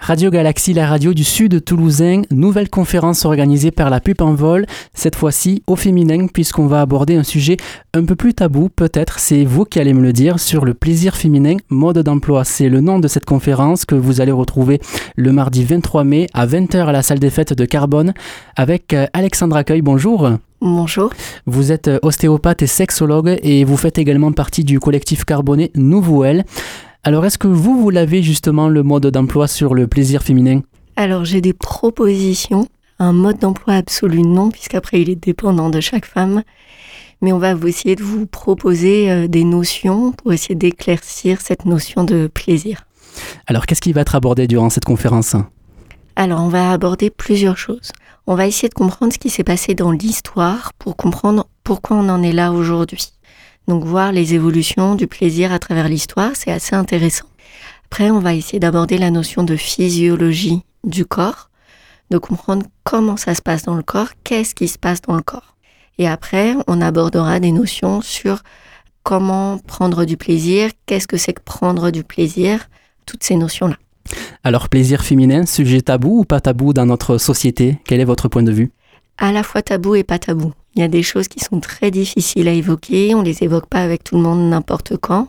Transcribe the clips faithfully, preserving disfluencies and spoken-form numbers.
Radio Galaxie, la radio du sud toulousain, nouvelle conférence organisée par la Pupe en Vol, cette fois-ci au féminin, puisqu'on va aborder un sujet un peu plus tabou, peut-être, c'est vous qui allez me le dire, sur le plaisir féminin, mode d'emploi. C'est le nom de cette conférence que vous allez retrouver le mardi vingt-trois mai à vingt heures à la salle des fêtes de Carbone avec Alexandra Cueil. Bonjour. Bonjour. Vous êtes ostéopathe et sexologue et vous faites également partie du collectif carbonais Nouvouel. Alors, est-ce que vous, vous l'avez justement le mode d'emploi sur le plaisir féminin ? Alors, j'ai des propositions. Un mode d'emploi absolu, non, puisqu'après, il est dépendant de chaque femme. Mais on va essayer de vous proposer euh, des notions pour essayer d'éclaircir cette notion de plaisir. Alors, qu'est-ce qui va être abordé durant cette conférence ? Alors, on va aborder plusieurs choses. On va essayer de comprendre ce qui s'est passé dans l'histoire pour comprendre pourquoi on en est là aujourd'hui. Donc, voir les évolutions du plaisir à travers l'histoire, c'est assez intéressant. Après, on va essayer d'aborder la notion de physiologie du corps, de comprendre comment ça se passe dans le corps, qu'est-ce qui se passe dans le corps. Et après, on abordera des notions sur comment prendre du plaisir, qu'est-ce que c'est que prendre du plaisir, toutes ces notions-là. Alors, plaisir féminin, sujet tabou ou pas tabou dans notre société ? Quel est votre point de vue ? À la fois tabou et pas tabou. Il y a des choses qui sont très difficiles à évoquer, on les évoque pas avec tout le monde n'importe quand.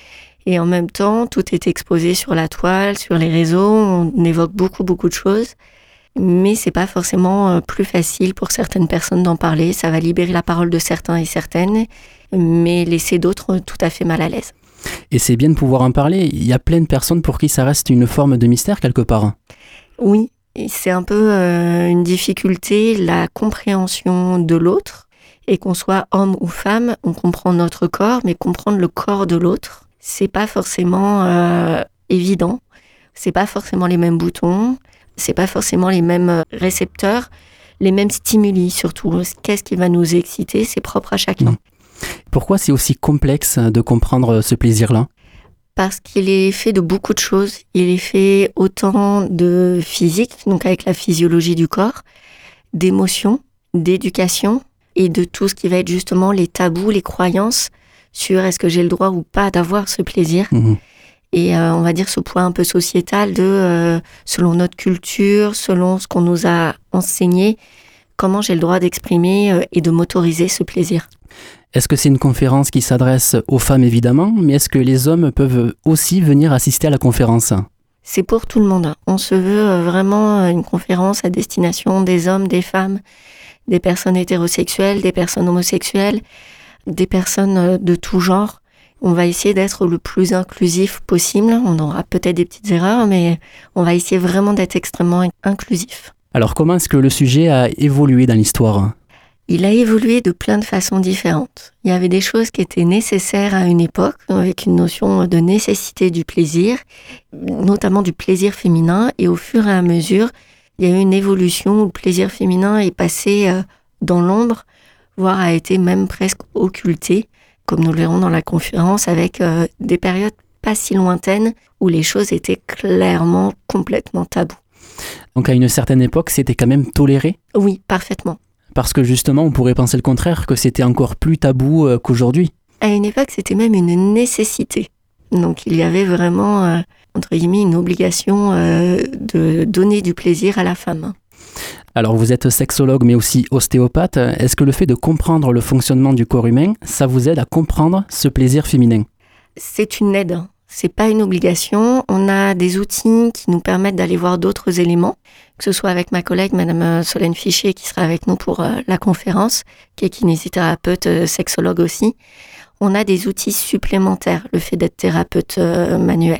Et en même temps, tout est exposé sur la toile, sur les réseaux, on évoque beaucoup, beaucoup de choses. Mais c'est pas forcément plus facile pour certaines personnes d'en parler. Ça va libérer la parole de certains et certaines, mais laisser d'autres tout à fait mal à l'aise. Et c'est bien de pouvoir en parler. Il y a plein de personnes pour qui ça reste une forme de mystère quelque part. Oui, et c'est un peu euh, une difficulté, la compréhension de l'autre. Et qu'on soit homme ou femme, on comprend notre corps, mais comprendre le corps de l'autre, c'est pas forcément euh, évident. C'est pas forcément les mêmes boutons, c'est pas forcément les mêmes récepteurs, les mêmes stimuli surtout. Qu'est-ce qui va nous exciter, c'est propre à chacun. Mmh. Pourquoi c'est aussi complexe de comprendre ce plaisir-là ? Parce qu'il est fait de beaucoup de choses. Il est fait autant de physique, donc avec la physiologie du corps, d'émotions, d'éducation, et de tout ce qui va être justement les tabous, les croyances sur est-ce que j'ai le droit ou pas d'avoir ce plaisir. Mmh. Et euh, on va dire ce poids un peu sociétal de, euh, selon notre culture, selon ce qu'on nous a enseigné, comment j'ai le droit d'exprimer euh, et de m'autoriser ce plaisir. Est-ce que c'est une conférence qui s'adresse aux femmes évidemment, mais est-ce que les hommes peuvent aussi venir assister à la conférence ? C'est pour tout le monde. On se veut vraiment une conférence à destination des hommes, des femmes, des personnes hétérosexuelles, des personnes homosexuelles, des personnes de tout genre. On va essayer d'être le plus inclusif possible. On aura peut-être des petites erreurs, mais on va essayer vraiment d'être extrêmement inclusif. Alors comment est-ce que le sujet a évolué dans l'histoire ? Il a évolué de plein de façons différentes. Il y avait des choses qui étaient nécessaires à une époque, avec une notion de nécessité du plaisir, notamment du plaisir féminin, et au fur et à mesure, il y a eu une évolution où le plaisir féminin est passé dans l'ombre, voire a été même presque occulté, comme nous le verrons dans la conférence, avec des périodes pas si lointaines où les choses étaient clairement complètement tabous. Donc à une certaine époque, c'était quand même toléré ? Oui, parfaitement. Parce que justement, on pourrait penser le contraire, que c'était encore plus tabou qu'aujourd'hui. À une époque, c'était même une nécessité. Donc il y avait vraiment... Euh, entre guillemets, une obligation euh, de donner du plaisir à la femme. Alors, vous êtes sexologue, mais aussi ostéopathe. Est-ce que le fait de comprendre le fonctionnement du corps humain, ça vous aide à comprendre ce plaisir féminin ? C'est une aide, c'est pas une obligation. On a des outils qui nous permettent d'aller voir d'autres éléments, que ce soit avec ma collègue, Madame Solène Fichier, qui sera avec nous pour euh, la conférence, qui est kinésithérapeute, euh, sexologue aussi. On a des outils supplémentaires, le fait d'être thérapeute euh, manuel.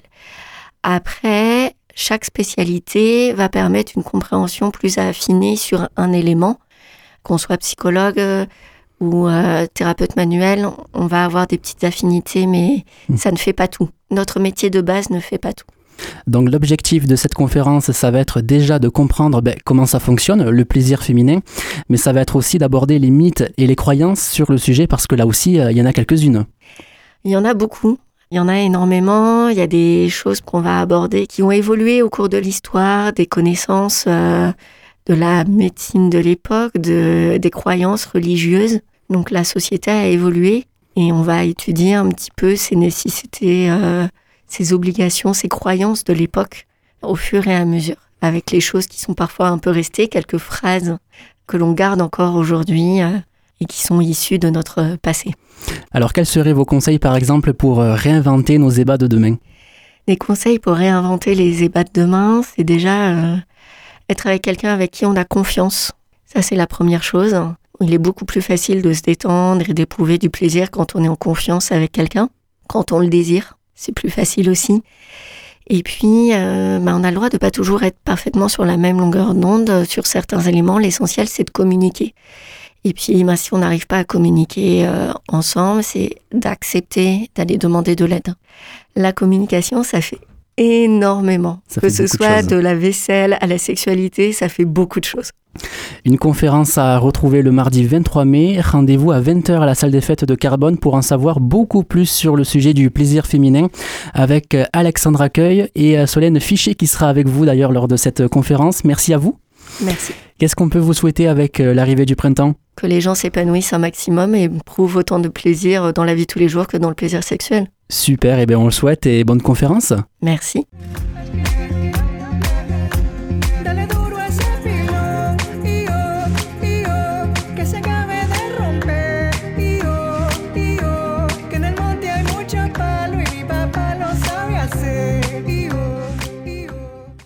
Après, chaque spécialité va permettre une compréhension plus affinée sur un élément. Qu'on soit psychologue euh, ou euh, thérapeute manuel, on va avoir des petites affinités, mais mmh. ça ne fait pas tout. Notre métier de base ne fait pas tout. Donc l'objectif de cette conférence, ça va être déjà de comprendre ben, comment ça fonctionne, le plaisir féminin, mais ça va être aussi d'aborder les mythes et les croyances sur le sujet, parce que là aussi, euh, il y en a quelques-unes. Il y en a beaucoup. Il y en a énormément, il y a des choses qu'on va aborder qui ont évolué au cours de l'histoire, des connaissances euh, de la médecine de l'époque, de, des croyances religieuses. Donc la société a évolué et on va étudier un petit peu ces nécessités, euh, ces obligations, ces croyances de l'époque au fur et à mesure, avec les choses qui sont parfois un peu restées, quelques phrases que l'on garde encore aujourd'hui euh, et qui sont issues de notre passé. Alors, quels seraient vos conseils, par exemple, pour réinventer nos ébats de demain ? Des conseils pour réinventer les ébats de demain, c'est déjà euh, être avec quelqu'un avec qui on a confiance. Ça, c'est la première chose. Il est beaucoup plus facile de se détendre et d'éprouver du plaisir quand on est en confiance avec quelqu'un, quand on le désire. C'est plus facile aussi. Et puis, euh, bah, on a le droit de pas toujours être parfaitement sur la même longueur d'onde sur certains éléments. L'essentiel, c'est de communiquer. Et puis, bah, si on n'arrive pas à communiquer euh, ensemble, c'est d'accepter d'aller demander de l'aide. La communication, ça fait énormément. Ça que fait ce soit de, de la vaisselle à la sexualité, ça fait beaucoup de choses. Une conférence à retrouver le mardi vingt-trois mai. Rendez-vous à vingt heures à la salle des fêtes de Carbone pour en savoir beaucoup plus sur le sujet du plaisir féminin avec Alexandre Accueil et Solène Fichet qui sera avec vous d'ailleurs lors de cette conférence. Merci à vous. Merci. Qu'est-ce qu'on peut vous souhaiter avec l'arrivée du printemps ? Que les gens s'épanouissent un maximum et prouvent autant de plaisir dans la vie de tous les jours que dans le plaisir sexuel. Super, et bien on le souhaite et bonne conférence. Merci.